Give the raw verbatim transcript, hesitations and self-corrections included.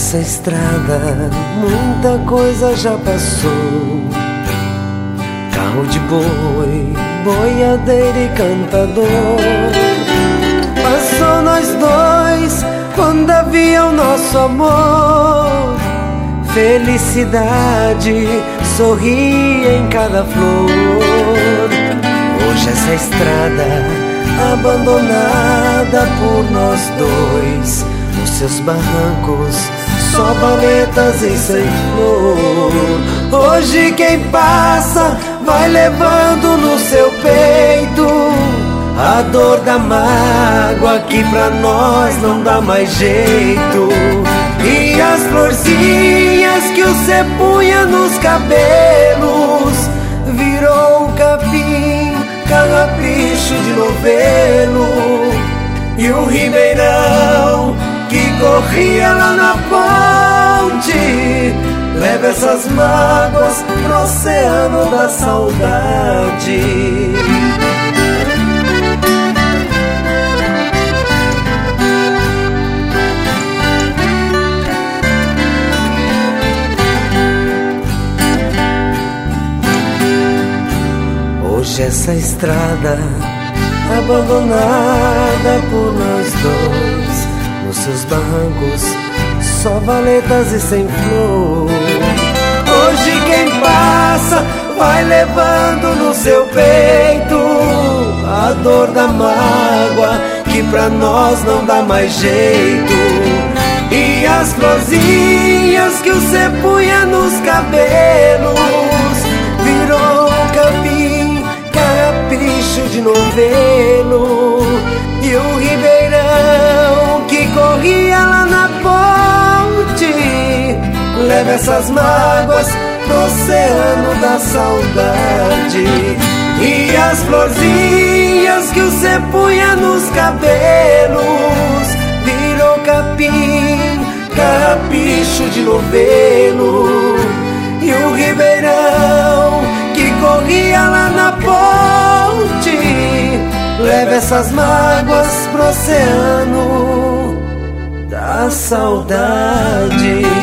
essa estrada muita coisa já passou. Carro de boi, boiadeira e cantador. Passou nós dois quando havia o nosso amor. Felicidade sorria em cada flor. Hoje essa estrada abandonada por nós dois, nos seus barrancos só valetas e sem flor. Hoje quem passa vai levando no seu peito a dor da mágoa que pra nós não dá mais jeito. E as florzinhas que você punha nos cabelos virou capim, carrapicho de novelo. E o ribeirão que corria lá na ponte leva essas mágoas pro oceano da saudade. Hoje essa estrada abandonada por nós dois, nos seus barrancos só valetas e sem flor. Hoje quem passa vai levando no seu peito a dor da mágoa que pra nós não dá mais jeito. E as florzinhas que você punha nos cabelos virou capim, carrapicho de novelo. E o ribeirão que corria lá na ponte leva essas mágoas pro oceano da saudade. E as florzinhas que você punha nos cabelos virou capim, carrapicho de novelo. E o ribeirão que corria lá na ponte leva essas mágoas pro oceano da saudade.